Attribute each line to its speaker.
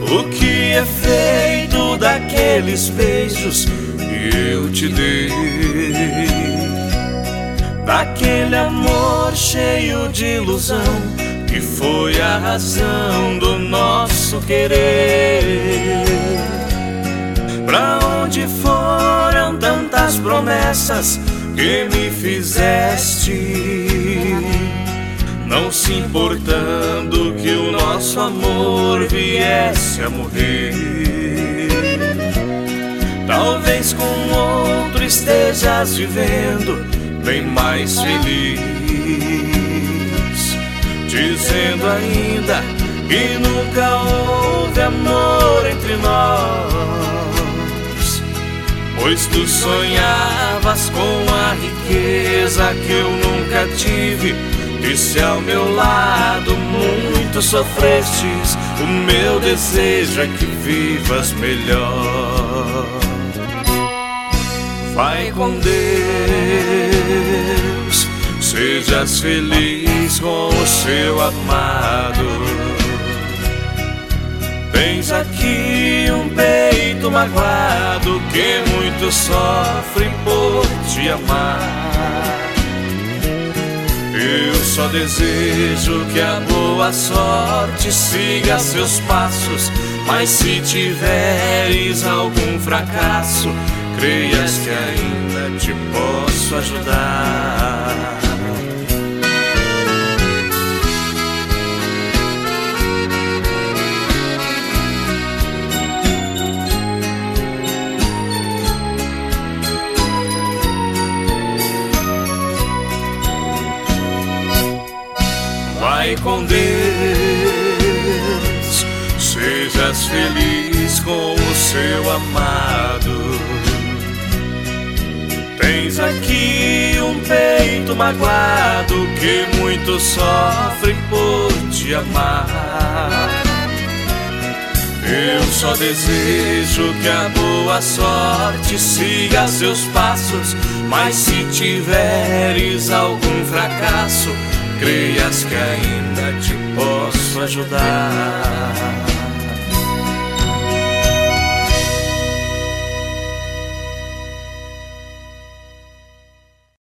Speaker 1: O que é feito daqueles beijos que eu te dei, daquele amor cheio de ilusão que foi a razão do nosso querer? Pra onde foram tantas promessas que me fizeste, não se importando que o nosso amor viesse a morrer? Talvez com outro estejas vivendo bem mais feliz, dizendo ainda que nunca houve amor entre nós, pois tu sonhavas com a riqueza que eu nunca tive. E se ao meu lado muito sofrestes, o meu desejo é que vivas melhor. Vai com Deus, sejas feliz com o seu amado. Tens aqui um peito magoado que muito sofre por te amar. Eu só desejo que a boa sorte siga seus passos, mas se tiveres algum fracasso, creias que ainda te posso ajudar. Vai com Deus, sejas feliz com o seu amado. Tens aqui um peito magoado que muito sofre por te amar. Eu só desejo que a boa sorte siga seus passos, mas se tiveres algum fracasso, creias que ainda te posso ajudar.